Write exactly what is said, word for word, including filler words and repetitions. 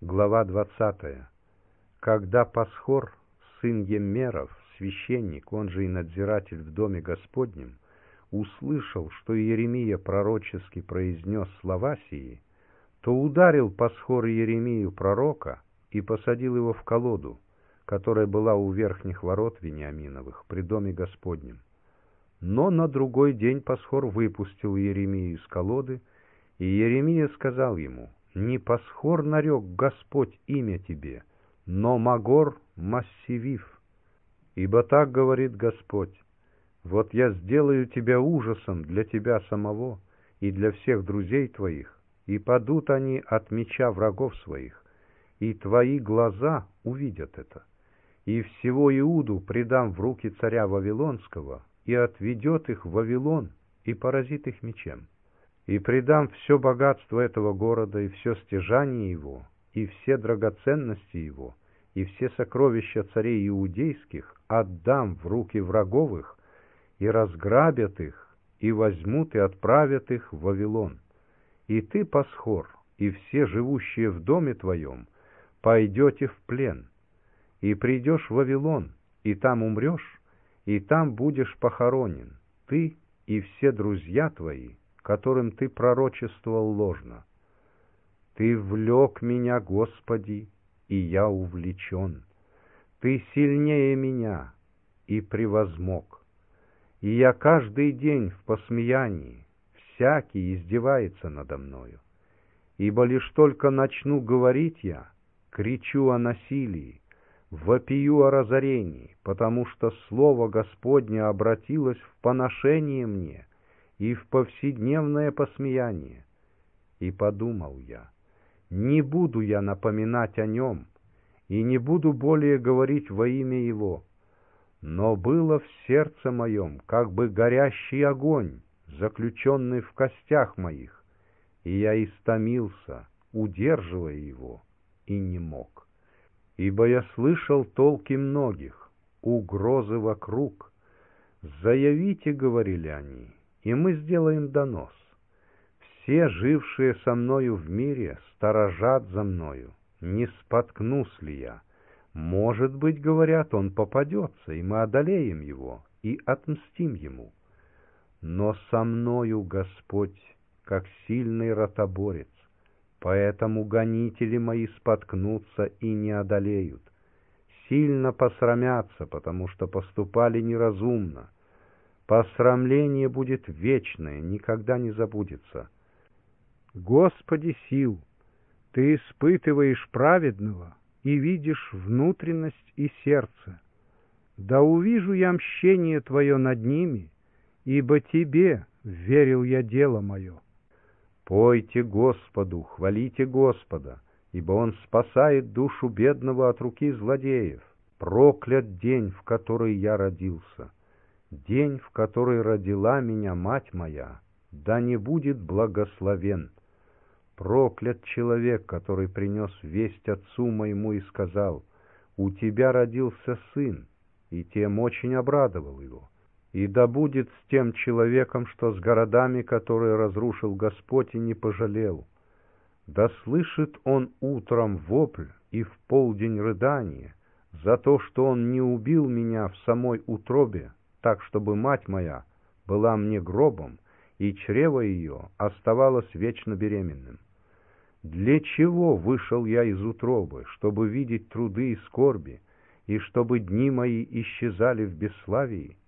Глава двадцатая. Когда Пасхор, сын Еммеров, священник, он же и надзиратель в доме Господнем, услышал, что Иеремия пророчески произнес слова сии, то ударил Пасхор Иеремию пророка и посадил его в колоду, которая была у верхних ворот Вениаминовых при доме Господнем. Но на другой день Пасхор выпустил Иеремию из колоды, и Иеремия сказал ему: «Не Пасхор нарек Господь имя тебе, но Магор Массивив. Ибо так говорит Господь: вот я сделаю тебя ужасом для тебя самого и для всех друзей твоих, и падут они от меча врагов своих, и твои глаза увидят это. И всего Иуду предам в руки царя Вавилонского, и отведет их в Вавилон, и поразит их мечем. И предам все богатство этого города, и все стяжание его, и все драгоценности его, и все сокровища царей иудейских отдам в руки враговых, и разграбят их, и возьмут и отправят их в Вавилон. И ты, Пасхор, и все живущие в доме твоем, пойдете в плен, и придешь в Вавилон, и там умрешь, и там будешь похоронен, ты и все друзья твои, которым ты пророчествовал ложно. Ты влек меня, Господи, и я увлечен. Ты сильнее меня, и превозмог. И я каждый день в посмеянии, всякий издевается надо мною. Ибо лишь только начну говорить я, кричу о насилии, вопию о разорении, потому что слово Господне обратилось в поношение мне и в повседневное посмеяние. И подумал я: не буду я напоминать о нем, и не буду более говорить во имя его. Но было в сердце моем как бы горящий огонь, заключенный в костях моих, и я истомился, удерживая его, и не мог. Ибо я слышал толки многих, угрозы вокруг. «Заявите, — говорили они, — и мы сделаем донос. Все, жившие со мною в мире, сторожат за мною, не споткнусь ли я. Может быть, — говорят, — он попадется, и мы одолеем его, и отмстим ему. Но со мною Господь, как сильный ротоборец, поэтому гонители мои споткнутся и не одолеют, сильно посрамятся, потому что поступали неразумно. Посрамление будет вечное, никогда не забудется. Господи сил, Ты испытываешь праведного и видишь внутренность и сердце. Да увижу я мщение Твое над ними, ибо Тебе верил я дело мое. Пойте Господу, хвалите Господа, ибо Он спасает душу бедного от руки злодеев. Проклят день, в который я родился, день, в который родила меня мать моя, да не будет благословен. Проклят человек, который принес весть отцу моему и сказал: у тебя родился сын, и тем очень обрадовал его. И да будет с тем человеком, что с городами, которые разрушил Господь и не пожалел. Да слышит он утром вопль и в полдень рыдание за то, что он не убил меня в самой утробе, так, чтобы мать моя была мне гробом, и чрево ее оставалось вечно беременным. Для чего вышел я из утробы? Чтобы видеть труды и скорби, и чтобы дни мои исчезали в бесславии?